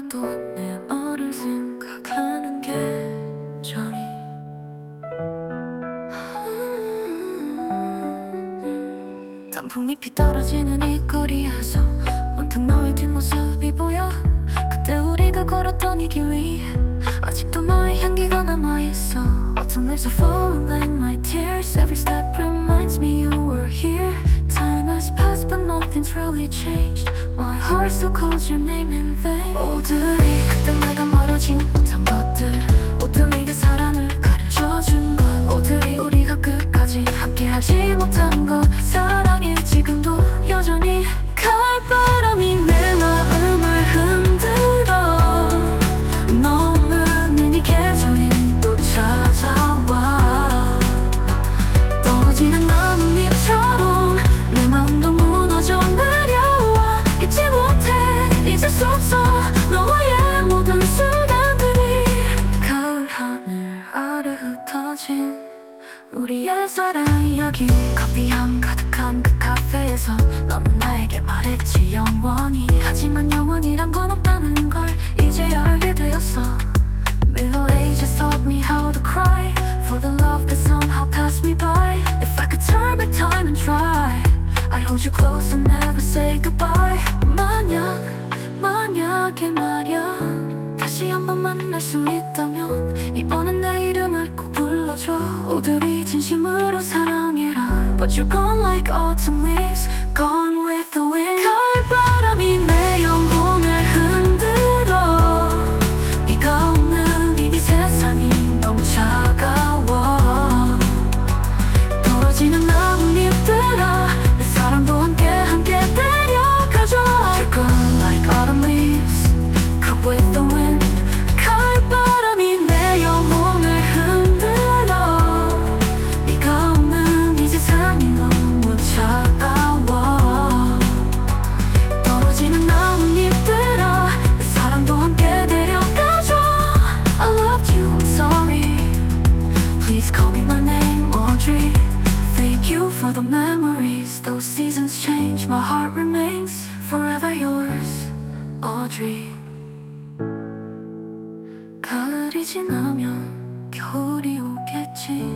또 내 너를 생각하는 계절이 단풍잎이 떨어지는 이 거리에서 문득 너의 뒷모습이 보여. 그때 우리가 걸었던 이 길 위에 아직도 너의 향기가 남아있어. Autumn leaves are falling like my tears. Every step reminds me you were here. Time has passed but nothing's really changed. My heart still calls your name in vain. 모두들이 그때 내가 멀어진 못한 것들, 모두에게 사랑을 가르쳐준 것, 모두들이 우리가 끝까지 함께하지 못한 것, 사랑이 지금도 여전히 가을바람이 내 마음을 흔들어. 너 없는 이 계절이 또 찾아와. 떨어지는 나뭇잎처럼 내 마음도 무너져 내려와. 잊지 못해 잊을 수 없어 너와의 모든 순간들이. 가을 하늘 아래 흩어진 우리의 사랑 이야기. 커피향 가득한 그 카페에서 너는 나에게 말했지 영원히. 하지만 영원이란 건 없다는 걸 이제야 알게 되었어. Middle ages taught me how to cry for the love that somehow passed me by. If I could turn back time and try, I'd hold you close and never say goodbye. 만약에 말야 다시 한번 만날 수 있다면 이번엔 내 이름을 꼭 불러줘. 모두를 진심으로 사랑해라. But you're gone like autumn leaves, gone with the wind. 가을바람이 내 영혼을 흔들어. 네가 없는 이 세상이 너무 차가워. 떨어지는 나뭇잎들아 내 사랑도 함께 데려가줘. You're gone like autumn leaves, gone with the wind. 가을바람이 내 영혼을 흔들어. 네가 없는 이 세상이 너무 차가워. 떨어지는 나뭇잎들아 내 사랑도 함께 데려가줘. I loved you, I'm sorry. Please call me my name, Audrey. Thank you for the memories. Those seasons change, my heart remains forever yours, Audrey. 가을이 지나면 겨울이 오겠지.